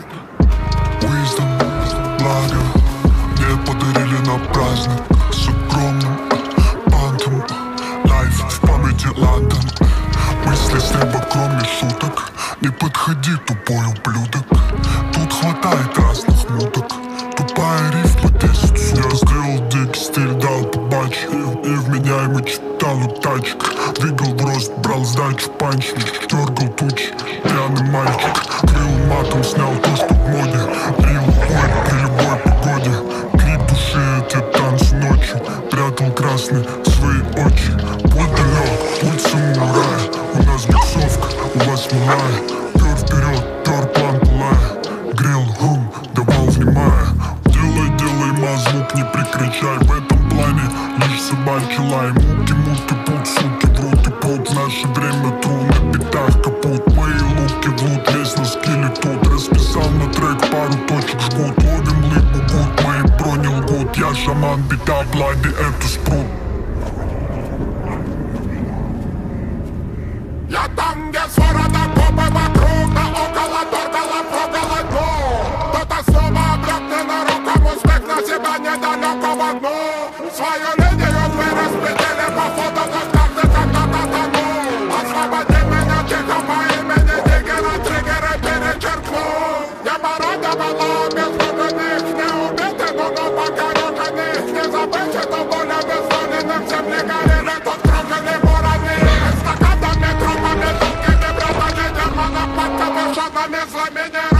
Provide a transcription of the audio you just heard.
Wisdom, благо мне подарили на праздник с огромным пантом. Лайф в памяти Лондон. Мысли с неба, кроме шуток. Не подходи, тупой ублюдок. Тут хватает разных муток. Тупая рифма 10 суток. Я сделал дикий стиль, дал побач. И вменяемый читал у тачек. Двигал в рост, брал сдачу, панч. Дергал тучи, пьяный мальчик. Крыл матом, снял то, что в моде. Лил бой при любой погоде. Клип души, эти танцы ночью. Прятал красный свои очи. Путь далек, путь самурая. У нас боксовка, у вас малая. Пёр вперед, пёр план пылая. Грел гум, давал внимая. Делай, звук не прекращай. В этом плане лишь собачий лай. Муки, пут, суки, врут и пут. В наше время тру на битах капут. Мои луки врут, лезь на скилле тут. Расписал на трек, пару точек жгут. Ловим липу, гуд, мои брони лгут. Я шаман, бита, блади, это спрут. Я там, где с города копы вокруг, да около торгала прогала дно. Кто-то снова обрек ненароком успех на себя недалекого дну. Свою линию мы распределили по фото, как каждый когда-то тонул. Освободи меня тихо по имени Диггера, триггеры перечеркнул. Я порадовала бездумных, не убиты, но покорёканных. Не забыть эту боль обездоленных, в земле горели тот круглый вороны. Эстакадами, трупами, толкими, братами, демонов, под капюшонами, злыми не